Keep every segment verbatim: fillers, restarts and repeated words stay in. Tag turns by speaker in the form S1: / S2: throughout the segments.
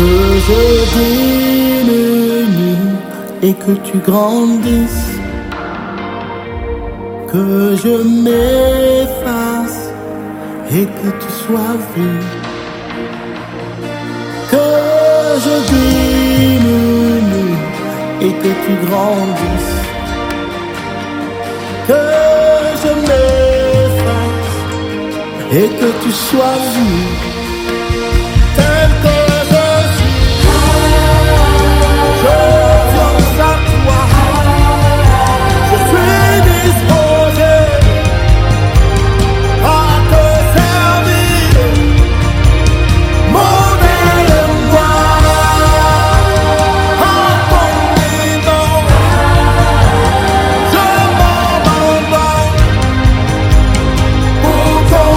S1: Que je diminue et que tu grandisses, que je m'efface et que tu sois vu, que je diminue et que tu grandisses, que je m'efface et que tu sois vu, tel que je suis. Je viens à toi, je suis disposé à te servir, modèle-moi à ton niveau. Je m'abandonne pour ton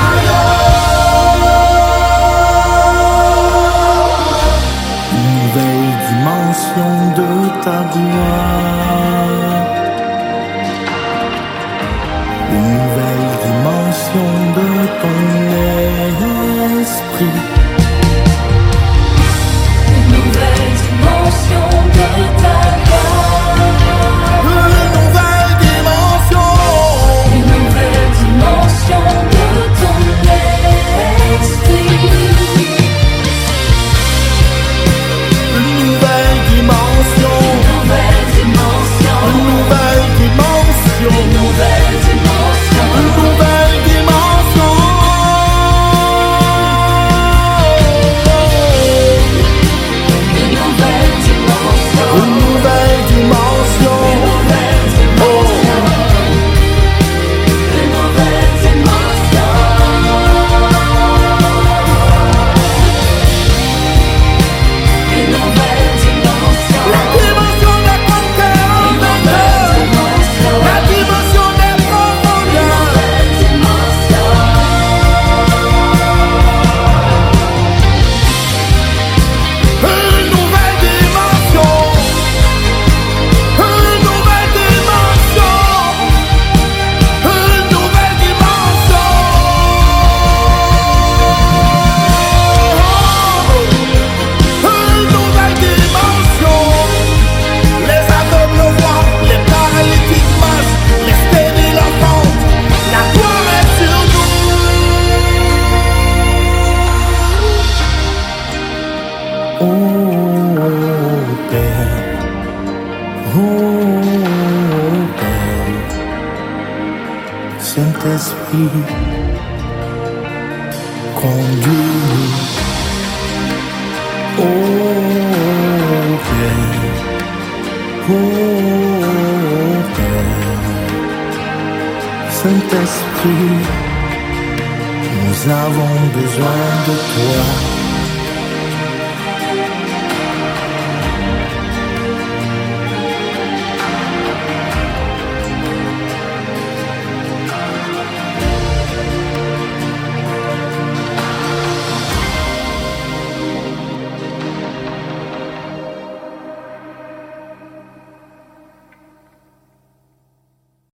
S1: royaume. Une nouvelle dimension de ta gloire, une nouvelle dimension de ton esprit,
S2: Une nouvelle dimension de ta gloire,
S1: une nouvelle dimension,
S2: une nouvelle dimension de ton esprit,
S1: une nouvelle dimension,
S2: une nouvelle dimension,
S1: une nouvelle dimension,
S2: une nouvelle dimension,
S1: une nouvelle dimension.
S2: une nouvelle dimension,
S1: Une nouvelle dimension,
S2: une nouvelle dimension, une nouvelle dimension, une nouvelle dimension,
S1: la dimension des conquérants,
S2: une nouvelle dimension,
S1: la dimension des
S2: une
S1: profondeurs,
S2: nouvelle dimension,
S1: une nouvelle dimension, une nouvelle dimension, une nouvelle dimension, une nouvelle dimension. Les aveugles voient, les paralytiques marchent, les stériles entendent. La gloire est sur nous. Oh Père, oh Père, Saint-Esprit, conduis-nous. Oh Père, oh Père, Saint-Esprit, nous avons besoin de toi.